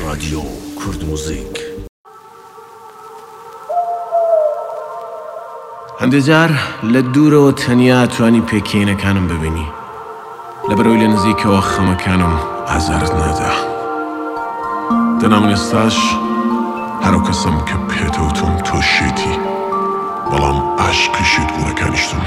رادیو کورد موزیک. هەندێک جار لە دوورەوە تەنیا توانی پێکەینەکانم ببینی، لەبەرەوەی لە نزیکەوە خەمەکانم ئازارت نادا. دەنامن ئێستاش هەرو کەسم کە پێتەوتم تۆشێتی، بەڵام عاشقیشت بوو نەکانیشتم.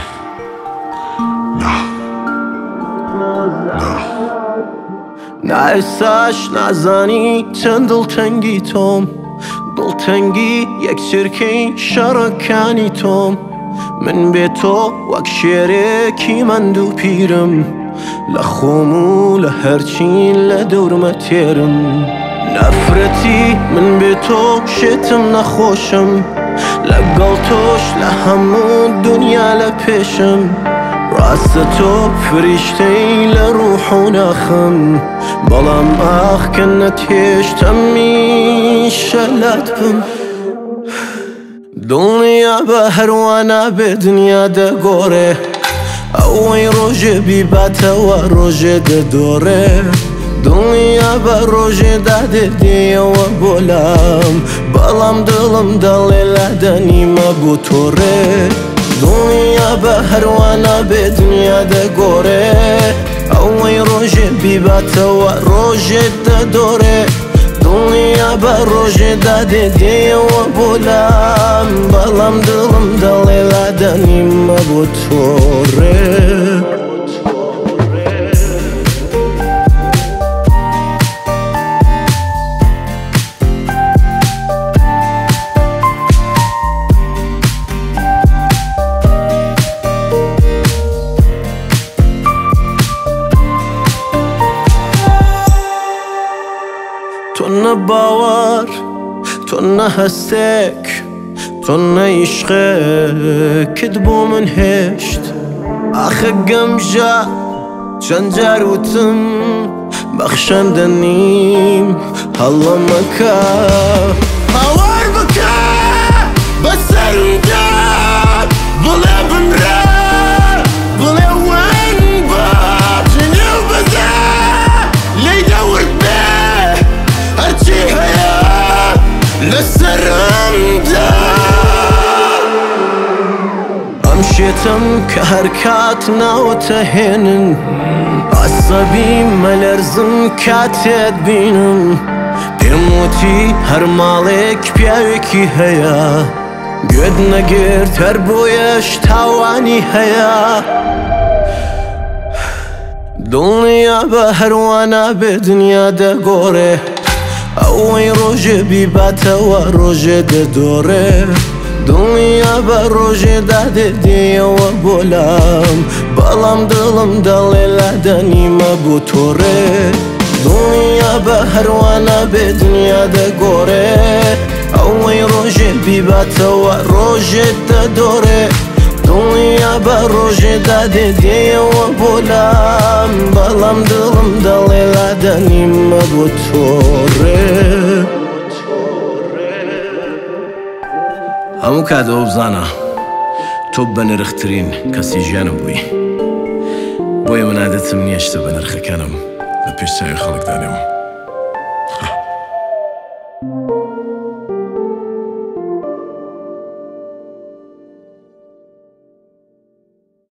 نا ئێستاش نازانی چەند دڵتەنگی تۆم، دڵتەنگی یەک چرکەی شەڕەکانی تۆم. من بێ تۆ وەک شێرێکی مەند و پیرم، لە خۆم و لە هەرچین لە دەورمە تێرم. نەفرەتی من بێ تۆ شێتم نەخۆشم، لەگەڵ تۆش لە هەموو دنیا لە پێشم. ڕاستە تۆ فریشتەی لە ڕوح و ناخم، بەڵام ئاخ کە نەتێشتەم میشە لات بم. دڵنیا بە هەروانە بێ دنیا دەگۆڕێ، ئەوەی ڕۆژێ بیباتەوە ڕۆژێ دەدۆڕێ. دڵنیا بە ڕۆژێ دادێدێەوە بۆ لام، بەڵام دڵم دەڵێ لادەنیمە بۆ تۆڕێ. دڵنیا بە هەروانە بێ دنیا دەگۆڕێ، ئەوەی ڕۆژێ بیباتەوە ڕۆژێ دەدۆڕێ. دڵنیا بە ڕۆژێ دادێدێەوە بۆ لام، بەڵام دڵم دەڵێ لادەنیمە بۆ تۆڕێ. تۆ نە باوەڕ، تۆ نە هەستێک، تۆ نە عیشقێکت بۆ من هێشت. ئاخە گەمژە چەند جار وتم بەخشەندە نیم، هەڵە مەکە هاوار بکە بەسەرمدا، بڵێ بمرە بڵێ وەن بە جنێو بەزە لێی دەورد بێ هەرچی هەیە لەسەرمدا. ئەم شێتم کە هەر کات ناوەتە هێنن، عەسەبی مەلەرزم کاتێت بینم. پێم وتی هەر ماڵێک پیاوێکی هەیە، گوێت نەگرت هەر بۆیەش تاوانی هەیە. دڵنیا بە هەروانە بێ دنیا دەگۆڕێ، ئەوەی ڕۆژێ بیباتەوە ڕۆژێ دەدۆڕێ. دڵنیا بە ڕۆژێ دادێدێەوە بۆ لام، بەڵام دڵم دەڵێ لادەنیمە بۆ تۆڕێ. دڵنیا بە هەروانە بێ دنیا دەگۆڕێ، ئەوەی ڕۆژێ بیباتەوە ڕۆژێ دەدۆڕێ. دڵنیا بە ڕۆژێ دادێدێەوە بۆ لام، بەڵام دڵم دەڵێ لادەنیمە بۆ تۆڕێ. هەموو کاتەوە بزانە تۆ بە نرخترین کەسی ژیانم بووی، بۆیە من عادەتم نییە شتە بە نرخەکانم لە پێش چاوی خەڵک دانێم.